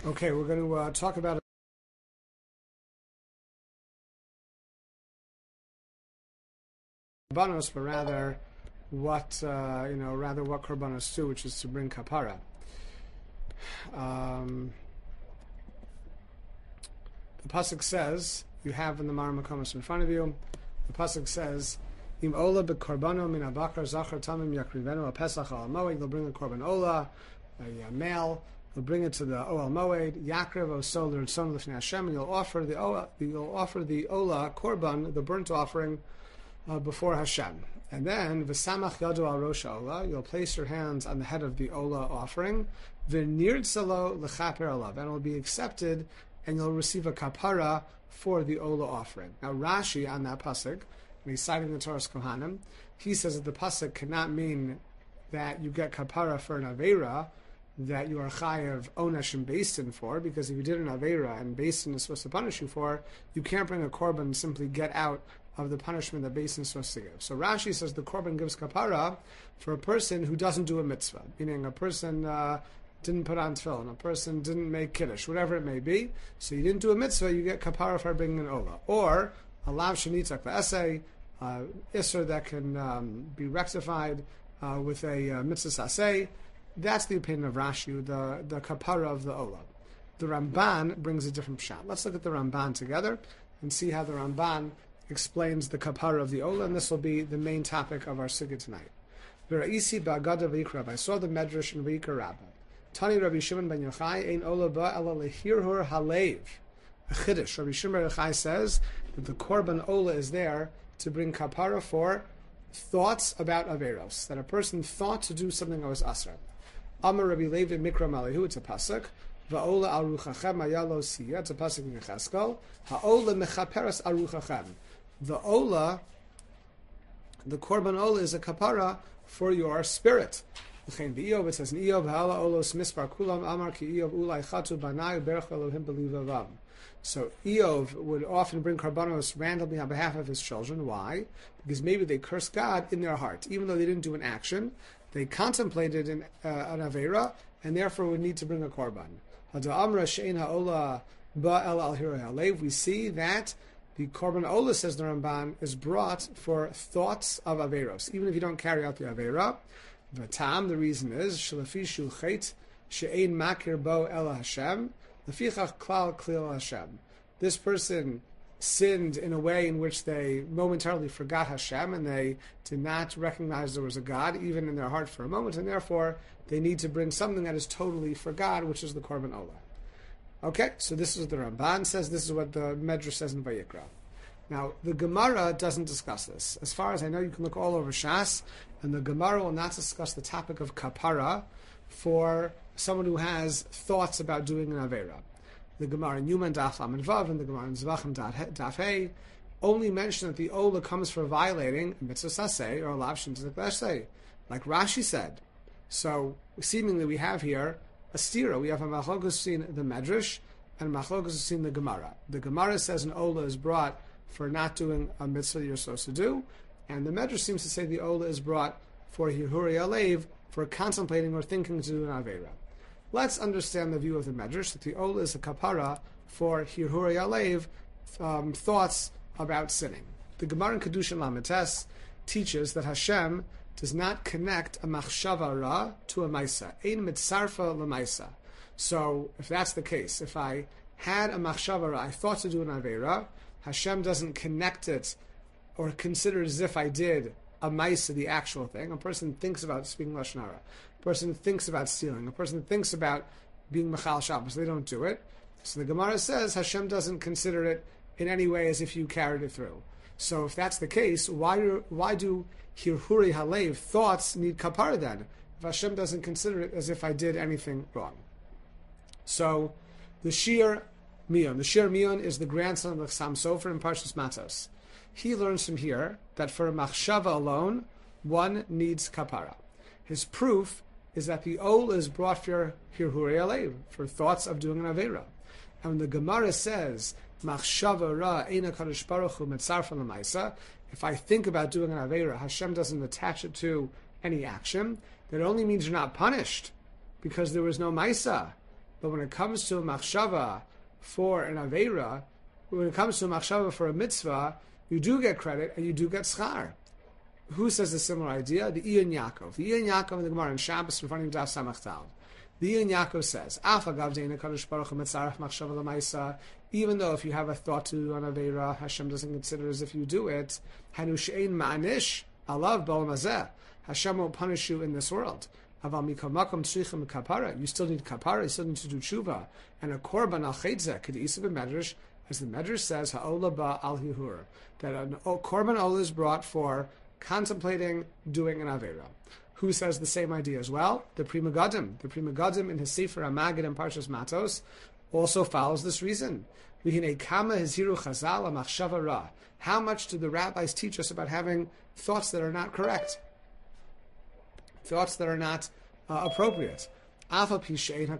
Okay, we're going to talk about korbanos, but rather what korbanos do, which is to bring kapara. The pasuk says, you have in the Mar Makomos in front of you. The pasuk says, "Im ola bekorbano min abakar zachar tamim yakrivenu a pesach al moed." They'll bring a korban ola, a male. They'll bring it to the Oel Moed, Yakriv Osol L'Ritzon L'Fnei Hashem, and you'll offer the ola korban, the burnt offering, before Hashem. And then V'samach Yado Al Rosh Ola, you'll place your hands on the head of the ola offering, V'nirtzalo L'Chaper Alav, and it will be accepted, and you'll receive a kapara for the ola offering. Now Rashi on that pasuk, and he's citing the Torah's Kohanim, he says that the pasuk cannot mean that you get kapara for an aveira that you are chayav onesh and basin for, because if you did an aveira and basin is supposed to punish you for, you can't bring a korban and simply get out of the punishment that basin is supposed to give. So Rashi says the korban gives kapara for a person who doesn't do a mitzvah, meaning a person didn't put on tefillin, a person didn't make kiddush, whatever it may be. So you didn't do a mitzvah, you get kapara for bringing an ola, or a lav shenitzak v'esei, isser that can be rectified with a mitzvah saseh. That's the opinion of Rashi, the kapara of the ola. The Ramban brings a different pshat. Let's look at the Ramban together and see how the Ramban explains the kapara of the ola, and this will be the main topic of our sugya tonight. V'ra'isi ba'agada v'yikra, I saw the medrash in V'yikra Rabbah. Tani Rabbi Shimon ben Yochai, ein ola ba ela lehirhur halev. A chiddush. Rabbi Shimon ben Yochai says that the korban ola is there to bring kapara for thoughts about averos, that a person thought to do something that was asra. Amar Rabbi Levi Mikra Malihu, it's a pasuk. Va'ola al ruchachem ayalo siya, it's a pasuk in Yecheskel. Ha'ola mechaperas al ruchachem. The ola, the korban ola, is a kapara for your spirit. L'chein v'Iyov, it says in Iyov, ha'ala olos mispar kulam amar ki Iyov ulai chatu banai berach Elohim b'livavam. So Iyov would often bring korbanos randomly on behalf of his children. Why? Because maybe they cursed God in their heart, even though they didn't do an action. They contemplated an aveira, and therefore would need to bring a korban. We see that the korban ola, says the Ramban, is brought for thoughts of aveiros, even if you don't carry out the aveira. The reason is shalafishu chait she'ein makir bo ela Hashem lefichach klal klil Hashem. This person sinned in a way in which they momentarily forgot Hashem, and they did not recognize there was a God, even in their heart for a moment, and therefore they need to bring something that is totally for God, which is the korban ola. Okay, so this is what the Ramban says, this is what the Medrash says in Vayikra. Now, the Gemara doesn't discuss this. As far as I know, you can look all over Shas, and the Gemara will not discuss the topic of kapara for someone who has thoughts about doing an aveira. The Gemara in Yuman Daf Lam and Vav and the Gemara in Zvachim Daf Hey only mention that the ola comes for violating a mitzvah saseh or a lav shem tzedek, like Rashi said. So seemingly we have here a stira. We have a machlokus between the Medrash and a machlokus between the Gemara. The Gemara says an ola is brought for not doing a mitzvah you're supposed to do, and the Medrash seems to say the ola is brought for hirhuri alev, for contemplating or thinking to do an aveira. Let's understand the view of the Medrash, that the ola is a kapara for hirhuri alev, thoughts about sinning. The Gemara in Kedushin Lamites teaches that Hashem does not connect a machshava ra to a maisa. Ein mitzarfa lemaisa. So, if that's the case, if I had a machshava ra, I thought to do an aveira, Hashem doesn't connect it or consider it as if I did a maisa, the actual thing. A person thinks about speaking lashon hara. A person thinks about stealing. A person thinks about being machal Shabbos. They don't do it. So the Gemara says Hashem doesn't consider it in any way as if you carried it through. So if that's the case, why do hirhuri halev, thoughts, need kapara then? If Hashem doesn't consider it as if I did anything wrong. So the Shir Mion is the grandson of the Chassam Sofer in Parshas Matos. He learns from here that for a machshava alone, one needs kapara. His proof is that the ol is brought for hirhuri alev, for thoughts of doing an aveira. And when the Gemara says machshava ra eina kadosh baruch hu mitzarfa l'maisa, if I think about doing an aveira, Hashem doesn't attach it to any action. That only means you're not punished because there was no maisa. But when it comes to a machshava for an aveira, when it comes to a machshava for a mitzvah, you do get credit and you do get schar. Who says a similar idea? The Ian Yaakov. The Ian Yaakov in the Gemara in Shabbos in front of Daf Samach Tal. The Ian Yaakov says, even though if you have a thought to do an aveira, Hashem doesn't consider as if you do it. Hanu she'ein ma'anish alav b'olam hazeh. Hashem won't punish you in this world. You still need kapara, you still need to do tshuva. And a korban al chaytzeh, k'de'isa b'medrash, as the medrash says, ha'ola ba al hihur, that a korban olah is brought for contemplating doing an aveira. Who says the same idea as well? The Pri Megadim. The Pri Megadim in his Sefer HaMagid and Parshas Matos also follows this reason. How much do the rabbis teach us about having thoughts that are not correct? Thoughts that are not appropriate. Even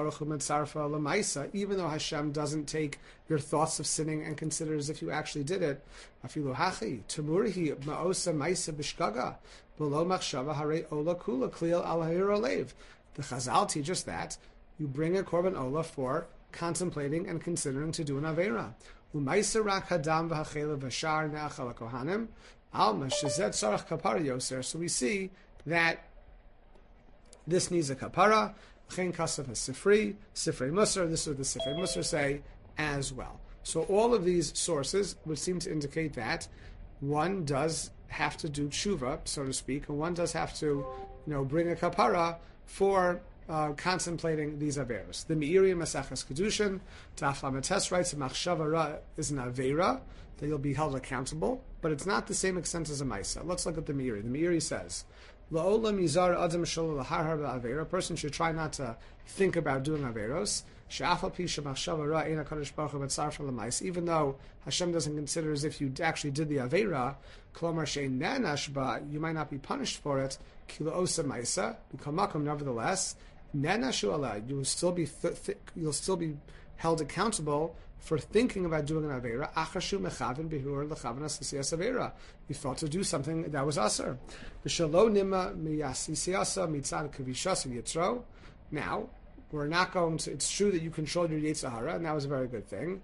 though Hashem doesn't take your thoughts of sinning and consider as if you actually did it, the Chazal teach us that you bring a korban olah for contemplating and considering to do an aveira. So we see that this needs a kapara. Chen kasav has sifrei musar. This is what the sifrei musar say as well. So all of these sources would seem to indicate that one does have to do tshuva, so to speak, and one does have to, bring a kapara for contemplating these averos. The Meiri in Maseches Kedushin, Daf Lametes writes, a machshava ra is an avera that you'll be held accountable, but it's not the same extent as a maisa. Let's look at the Meiri. The Meiri says, a person should try not to think about doing averos. Even though Hashem doesn't consider as if you actually did the avera, you might not be punished for it. Nevertheless, you'll still be held accountable for thinking about doing an avera. You thought to do something that was aser. Now, we're not going to. It's true that you controlled your Yetzer Hara, and that was a very good thing.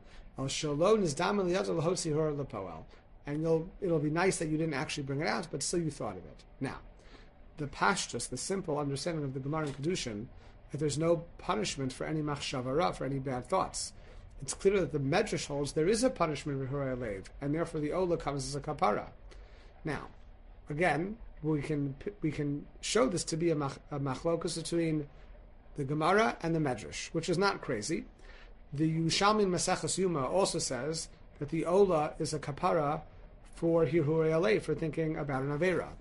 And it'll be nice that you didn't actually bring it out, but still you thought of it. Now, the pashtus, the simple understanding of the Gemara in Kedushin, that there's no punishment for any machshava, for any bad thoughts. It's clear that the Medrash holds there is a punishment for Hurei Alev, and therefore the Olah comes as a kapara. Now, again, we can show this to be a machlokus between the Gemara and the Medrash, which is not crazy. The Yerushalmi in Maseches Yuma also says that the Olah is a kapara for Hurei Alev, for thinking about an Avera.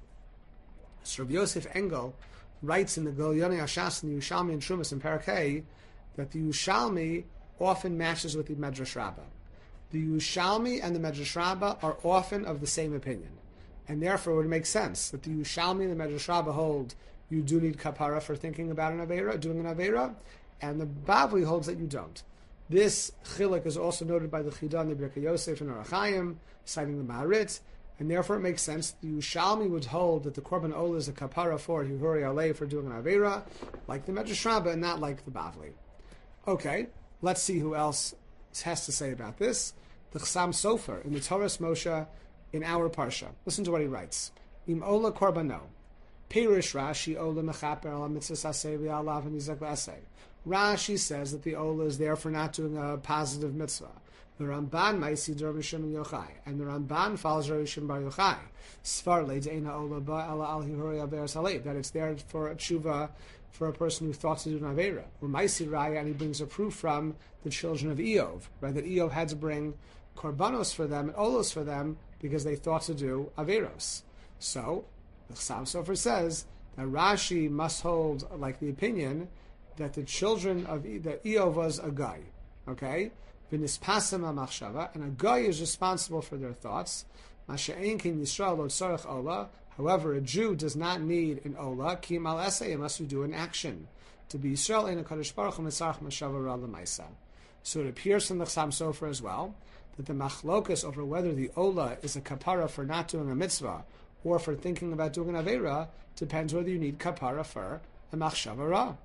So Rav Yosef Engel writes in the Gilyonei Hashas in the Yerushalmi and Trumas in Parakeh that the Yerushalmi often matches with the Medrash Rabbah. The Yerushalmi and the Medrash Rabbah are often of the same opinion, and therefore it would make sense that the Yerushalmi and the Medrash Rabbah hold you do need kapara for thinking about an Avera, doing an Avera, and the Bavli holds that you don't. This chiluk is also noted by the Chidah and the Birkei Yosef and Orach Chaim, citing the Maharit, and therefore it makes sense the Yerushalmi would hold that the Korban Olah is a kapara for Hurei Alev for doing an Avera, like the Medrash Rabbah, and not like the Bavli. Okay, let's see who else has to say about this. The Chassam Sofer in the Torah's Moshe in our Parsha. Listen to what he writes. Im Olah Korbano. Pirish Rashi Olah Mechaper Ala Mitzvah Saseh V'Alav Nizak V'Aseh. Rashi says that the Olah is there for not doing a positive mitzvah. The Ramban Maisi Dur Rishon and Yochai, and the Ramban follows Rishon Bar Yochai. Sfar Le'Deina Olah Ba Ala Al Hihuri Averas Halev, that it's there for a tshuva for a person who thought to do an Avera. Maisi Raya, and he brings a proof from the children of Eov, right? That Eov had to bring korbanos for them and olos for them because they thought to do Averos. So the Chassam Sofer says that Rashi must hold like the opinion that the children of that Eov was a guy, okay? V'nispasem ha'machshava, and a guy is responsible for their thoughts. Masha'ein kin Yisrael lo tzarech olah. However, a Jew does not need an olah ki mal esay unless you do an action. To be Yisrael in a Kadosh Baruch Hu mitzarech mashava ra l'maisa. So it appears from the Chassam Sofer as well that the machlokas over whether the olah is a kapara for not doing a mitzvah or for thinking about doing an avera depends whether you need kapara for a machshava ra.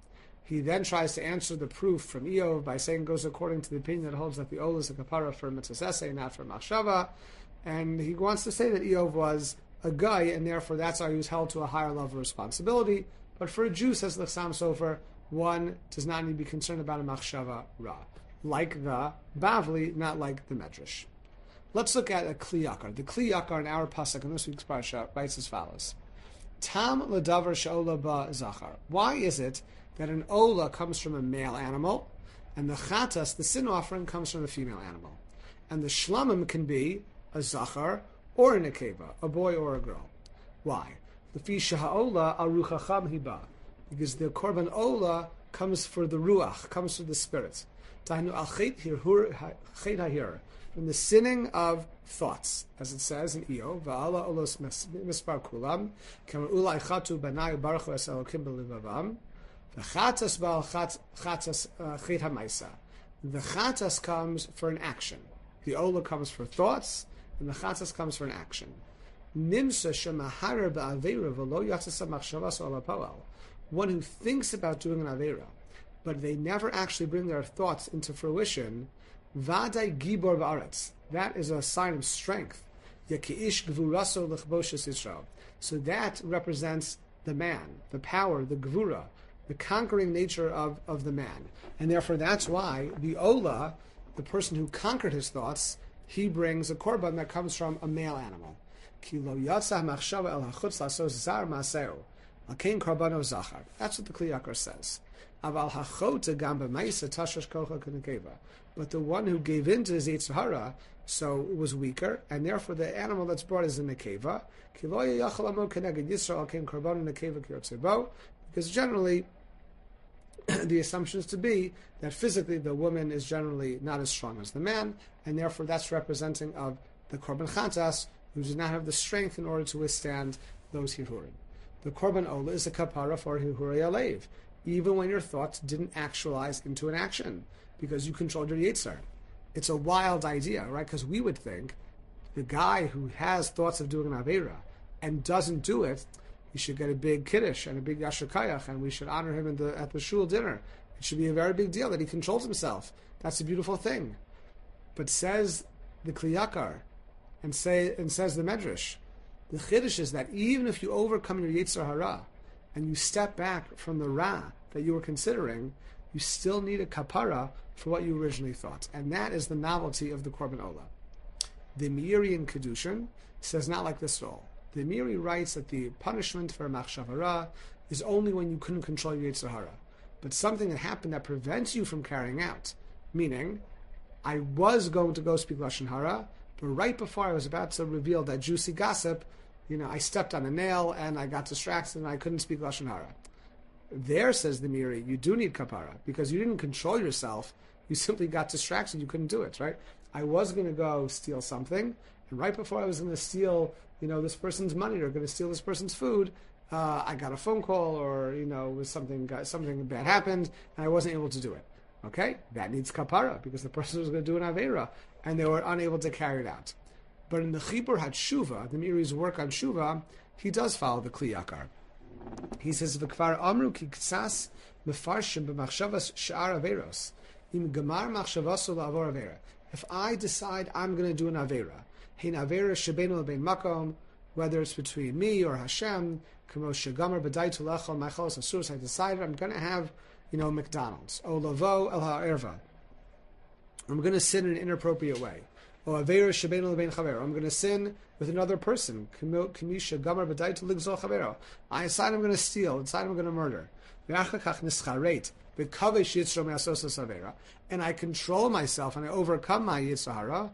He then tries to answer the proof from Eov by saying it goes according to the opinion that holds that the Ola is a kapara for mitzvah essay, not for machshava. And he wants to say that Eov was a guy, and therefore that's how he was held to a higher level of responsibility. But for a Jew, says L'chsam Sofer, one does not need to be concerned about a machshava ra, like the Bavli, not like the Medrash. Let's look at a Kli Yakar. The Kli Yakar in our pasuk in this week's parsha writes as follows: Tam ledavar she'ola ba zachar. Why is it that an ola comes from a male animal, and the chatas, the sin offering, comes from a female animal, and the shlamim can be a zachar or a nekeva, a boy or a girl? Why? Lefi sheha'ola aruchacham hiba, because the korban ola comes for the ruach, comes for the spirit. Tahinu al chet ha'hir, from the sinning of thoughts, as it says in Eov, va'ala olos mispar kulam, kama ulai chatu banai baruchu es elokim b'livavam, v'chatas ba'al chatas chet ha'maisa. The chatas comes for an action. The ola comes for thoughts, and the chatas comes for an action. Nimsa shemaharer ba'avera v'lo yatzasa machshavas ola poel. One who thinks about doing an avera, but they never actually bring their thoughts into fruition, Vadai Gibor Ba'aretz. That is a sign of strength. Yaki'ish Gvuraso L'chboshes Yisrael. So that represents the man, the power, the Gvura, the conquering nature of the man. And therefore that's why the Ola, the person who conquered his thoughts, he brings a korban that comes from a male animal. Ki lo yatzah machshava el hachutz lasos zar maseo. Akein korbano zachar. That's what the Kli Yakar says. Aval hachota gamba ma'isa tashash kocha k'nekeva. But the one who gave in to his Yetzer Hara, so was weaker, and therefore the animal that's brought is a nekeva. Ki lo yachal amo keneged Yisrael akein korbano nekeva k'yotzebo. Because generally, the assumption is to be that physically the woman is generally not as strong as the man, and therefore that's representing of the korban chatas, who does not have the strength in order to withstand those hirurim. The korban ola is a kapara for hirurei alev, even when your thoughts didn't actualize into an action, because you controlled your yetzer. It's a wild idea, right? Because we would think the guy who has thoughts of doing an avera and doesn't do it, he should get a big kiddush and a big yashar kayach, and we should honor him at the shul dinner. It should be a very big deal that he controls himself. That's a beautiful thing. But says the Kli Yakar, and says the Medrash, the chiddush is that even if you overcome your Yetzer Hara and you step back from the Ra that you were considering, you still need a kapara for what you originally thought. And that is the novelty of the Korban Ola. The Meiri in Kedushin says not like this at all. The Meiri writes that the punishment for a machshava ra is only when you couldn't control your Yetzer Hara. But something that happened that prevents you from carrying out, meaning, I was going to go speak Lashon Hara, but right before I was about to reveal that juicy gossip, I stepped on a nail and I got distracted and I couldn't speak Lashon Hara. There, says the Meiri, you do need kapara, because you didn't control yourself, you simply got distracted, you couldn't do it, right? I was going to go steal something, and right before I was going to steal, this person's money or going to steal this person's food, I got a phone call, or something bad happened, and I wasn't able to do it. Okay, that needs kapara because the person was going to do an aveira, and they were unable to carry it out. But in the Chibur HaTshuva, the Meiri's work on Shuva, he does follow the Kli Yakar. He says, "V'kvar amru ki ktsas mefarshim b'machshavas sh'ar averos im gemar machshavaso la'avor avera." If I decide I'm going to do an avera, hein avera shebeinu lebein makom, whether it's between me or Hashem, kamo shegamar b'daitu lechol machalos asuros, I decided I'm going to have, McDonald's. O lavo el ha'erva. I'm going to sin in an inappropriate way. O avera shebeinu lebein chaver. I'm going to sin with another person. Kamo shegamar b'daitu ligzol chavero. I decide I'm going to steal. I decide I'm going to murder. V'achakach nischaret. And I control myself and I overcome my Yetzer Hara.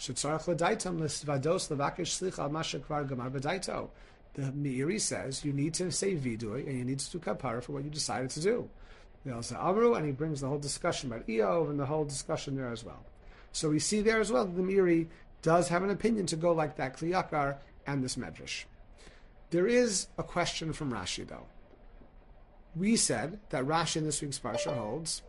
The Meiri says you need to say vidui and you need to do kapara for what you decided to do. And he brings the whole discussion about Eov and the whole discussion there as well. So we see there as well that the Meiri does have an opinion to go like that Kli Yakar and this Medrash. There is a question from Rashi though. We said that Rashi in this week's parsha holds.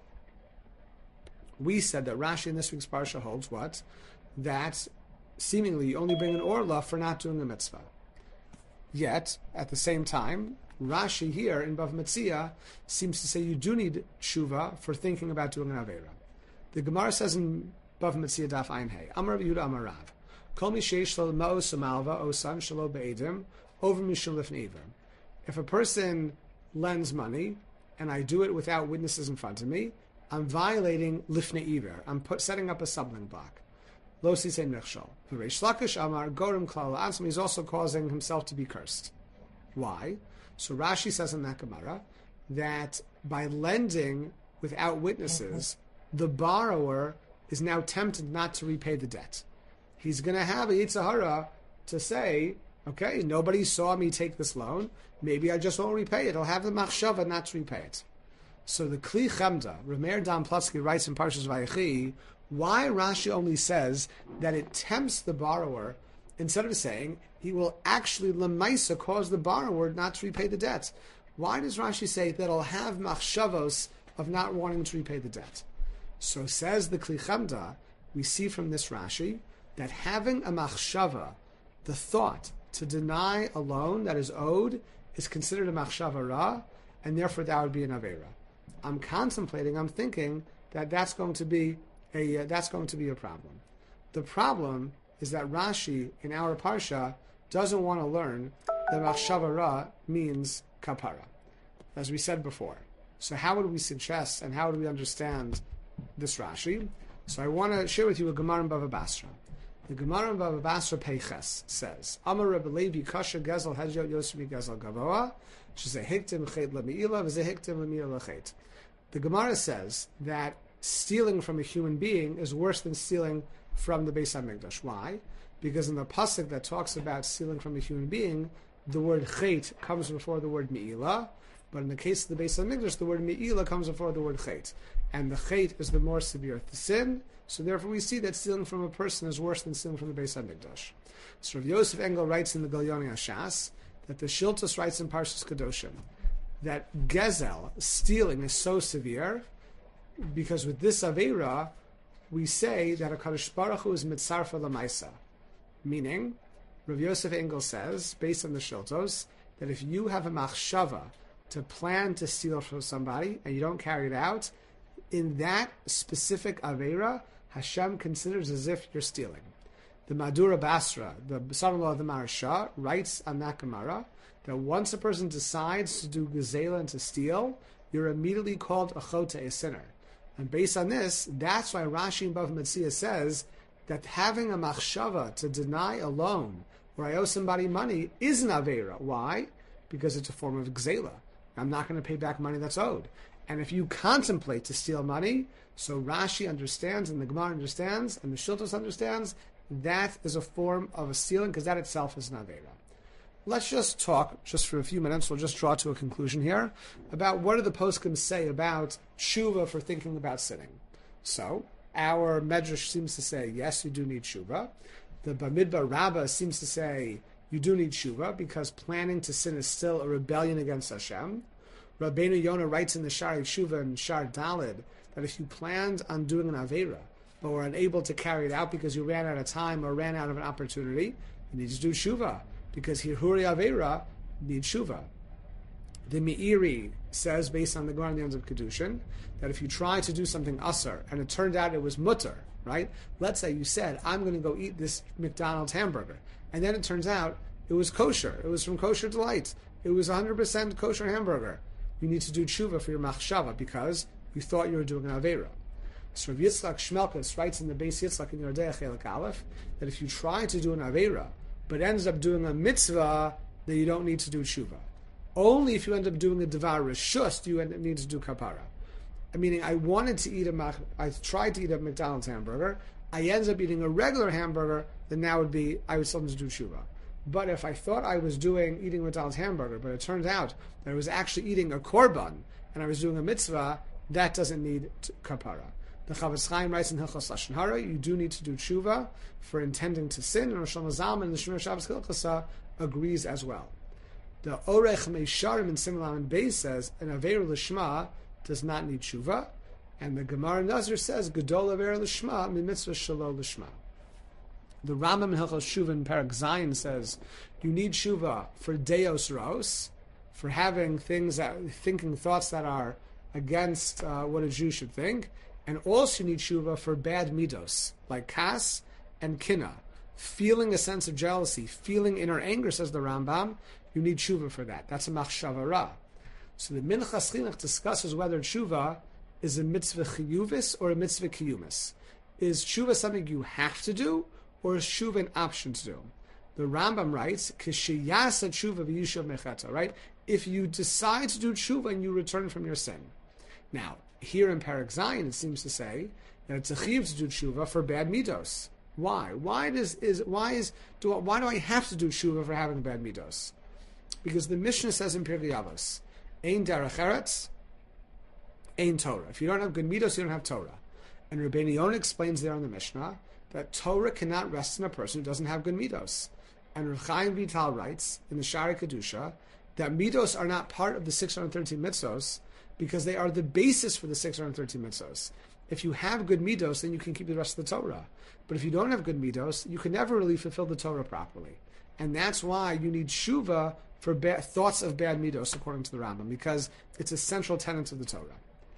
What? That seemingly you only bring an orla for not doing a mitzvah. Yet, at the same time, Rashi here in Bava Metzia seems to say you do need tshuva for thinking about doing an Aveira. The Gemara says in Bava Metzia Daf Ayin Hey, Amar Rav Yehuda Amar Rav, Kol mi sheish lo ma'os u'malva osan shelo be'edim over mishum lifnei iver. If a person lends money and I do it without witnesses in front of me, I'm violating lifnei iver. I'm setting up a stumbling block. Lo sisei nechshol. V'reish Lakish Amar Gorim Klal Ansam. He's also causing himself to be cursed. Why? So Rashi says in that Gemara that by lending without witnesses, the borrower is now tempted not to repay the debt. He's going to have a Yetzer Hara to say, okay, nobody saw me take this loan, maybe I just won't repay it. I'll have the machshava not to repay it. So the Kli Chemda, Rameir Dam Plutsky writes in Parshas Vayechi, why Rashi only says that it tempts the borrower instead of saying he will actually lemaisa cause the borrower not to repay the debt. Why does Rashi say that I'll have machshavos of not wanting to repay the debt? So says the Kli Chemda, we see from this Rashi that having a machshava, the thought to deny a loan that is owed, is considered a machshava ra, and therefore that would be an aveira. I'm thinking that that's going to be a problem. The problem is that Rashi in our parsha doesn't want to learn that machshava ra means kapara, as we said before. So how would we suggest and how would we understand this Rashi? So I want to share with you a Gemara in Bava Basra. The Gemara in Bava Basra Peiches says, Amar Rebbe Levi Kasha Gezel Hedjot Yosemi Gezel Gavoa, Shezehiktim Chet Lemi'ila, V'zehiktim Lemi'ila Chet. The Gemara says that stealing from a human being is worse than stealing from the Beis HaMikdash. Why? Because in the pasuk that talks about stealing from a human being, the word chet comes before the word mi'ila, but in the case of the Beis HaMikdash, the word mi'ila comes before the word chet. And the chet is the more severe sin, so therefore we see that stealing from a person is worse than stealing from the Beis HaMikdash. So Rav Yosef Engel writes in the Galyoni Hashas that the Shiltos writes in Parshas Kedoshim that gezel, stealing, is so severe because with this aveira we say that a Kadosh Baruch Hu is mitzarfa lamaisa, meaning Rav Yosef Engel says, based on the Shiltos, that if you have a machshava to plan to steal from somebody and you don't carry it out, in that specific aveira, Hashem considers as if you're stealing. The Madura Basra, the son-in-law of the Maharsha, writes on that Gemara that once a person decides to do gezela and to steal, you're immediately called a chote, a sinner. And based on this, that's why Rashi in Bava Metzia says that having a machshava to deny a loan where I owe somebody money is an aveira. Why? Because it's a form of gezela. I'm not going to pay back money that's owed. And if you contemplate to steal money, so Rashi understands and the Gemara understands and the Shiltos understands, that is a form of a stealing because that itself is an aveira. Let's just talk, just for a few minutes, we'll just draw to a conclusion here, about what do the poskim say about tshuva for thinking about sinning. So, our Medrash seems to say, yes, you do need tshuva. The Bamidbar Rabbah seems to say, you do need tshuva, because planning to sin is still a rebellion against Hashem. Rabbeinu Yonah writes in the Shari Tshuva and Shar Dalid, that if you planned on doing an aveira, but were unable to carry it out because you ran out of time or ran out of an opportunity, you need to do tshuva, because Hirhuri Aveira needs Shuva. The Meiri says, based on the Gemara on the end of Kedushin, that if you try to do something asar and it turned out it was mutter, right? Let's say you said, I'm going to go eat this McDonald's hamburger, and then it turns out it was kosher. It was from Kosher Delight. It was 100% kosher hamburger. You need to do tshuva for your machshava because you thought you were doing an Aveira. So Rav Yitzchak Shmelkus writes in the Beis Yitzchak in Yordei Chelik Aleph that if you try to do an Aveira but ends up doing a mitzvah, then you don't need to do tshuva. Only if you end up doing a devar reshus do you need to do kapara. Meaning, I tried to eat a McDonald's hamburger, I ended up eating a regular hamburger, then that would be, I would still need to do tshuva. But if I thought I was eating a McDonald's hamburger, but it turned out that I was actually eating a korban, and I was doing a mitzvah, that doesn't need kapara. The Chavetz Chaim writes in Hilchos Lashon Hara, you do need to do tshuva for intending to sin, and Rosh Hashanah and the Shemir Shabbos Hilchasa agrees as well. The Orech Meisharim in Simon and Beis says an Aveira Lishma does not need tshuva, and the Gemara Nazir says Gedol Aveira Lishma Mitzvah Shelo Lishma. The Rambam in Hilchos Shuva in Parak Zayin says you need tshuva for Deos Raos, for having thinking thoughts that are against what a Jew should think, and also you need tshuva for bad midos, like kas and kina. Feeling a sense of jealousy, feeling inner anger, says the Rambam, you need tshuva for that. That's a machshava ra. So the Minchas Chinuch discusses whether tshuva is a mitzvah chiyuvis or a mitzvah kiyumis. Is tshuva something you have to do, or is tshuva an option to do? The Rambam writes, Kishiyasa tshuva v'yishuv mecheta, right? If you decide to do tshuva and you return from your sin. Now, here in Perek Zayin, it seems to say that it's a chiyuv to do tshuva for bad midos. Why? Why do I have to do tshuva for having bad midos? Because the Mishnah says in Pirkei Avos, Ein derech eretz, ein Torah. If you don't have good midos, you don't have Torah. And Rabbeinu Yonah explains there in the Mishnah that Torah cannot rest in a person who doesn't have good midos. And Rav Chaim Vital writes in the Shari Kedusha that midos are not part of the 613 mitzvos because they are the basis for the 613 mitzvos. If you have good midos, then you can keep the rest of the Torah. But if you don't have good midos, you can never really fulfill the Torah properly. And that's why you need tshuva for thoughts of bad midos, according to the Rambam, because it's a central tenet of the Torah.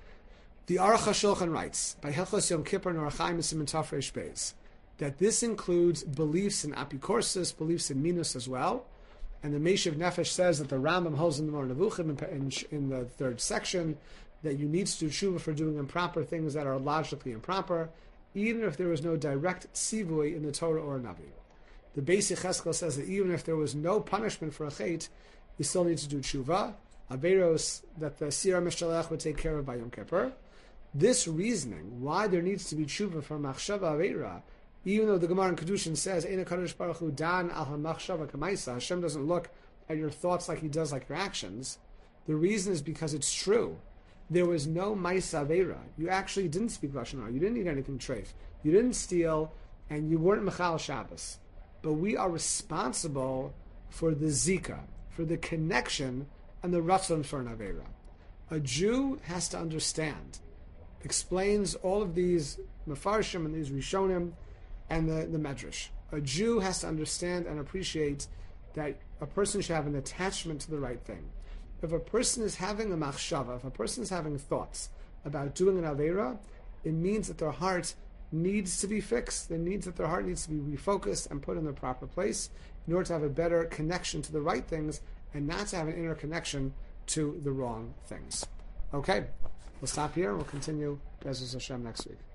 The Aruch HaShulchan writes, by Hilchos Yom Kippur and Orach Chaim Siman Tov Reish Beis, that this includes beliefs in apikorsis, beliefs in minus as well. And the Meshiv Nefesh says that the Rambam holds in the Moreh Nevuchim in the third section that you need to do tshuva for doing improper things that are logically improper, even if there was no direct tzivui in the Torah or a Navi. The Beis Yecheskel says that even if there was no punishment for a chait, you still need to do tshuva, averos that the Sira Mishalech would take care of by Yom Kippur. This reasoning, why there needs to be tshuva for machshava avera, even though the Gemara in Kedushin says, Eina Kadosh Baruch Hu dan al ha-machshava kamaisa, Hashem doesn't look at your thoughts like He does like your actions. The reason is because it's true. There was no Maisa Avera. You actually didn't speak Lashon Hara. You didn't eat anything treif. You didn't steal, and you weren't Mechal Shabbos. But we are responsible for the Zika, for the connection and the Ratzon for an Avera. A Jew has to understand, explains all of these Mefarshim and these Rishonim and the Medrash. A Jew has to understand and appreciate that a person should have an attachment to the right thing. If a person is having a machshava, if a person is having thoughts about doing an avera, it means that their heart needs to be fixed. It means that their heart needs to be refocused and put in the proper place in order to have a better connection to the right things and not to have an inner connection to the wrong things. Okay, we'll stop here and we'll continue Be'ezus Hashem next week.